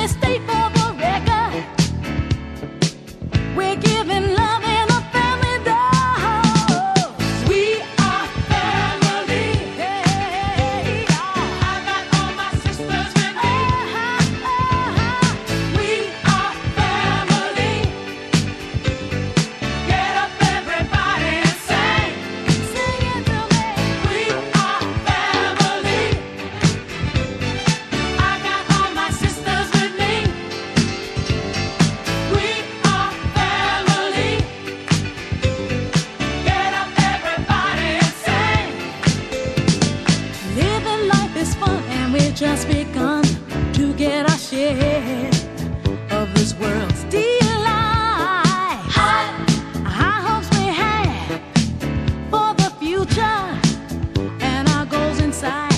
state for the record. We're giving love in a family dose. We are family. Hey, I got all my sisters with me. We are family. Get up, everybody, and sing. Sing it to me. We are family. I got all my sisters with me. We are family. Get up, everybody, and sing. Living life is fun, and we've just begun to get our share of this world's delight. High hopes we have for the future, and our goals in sight.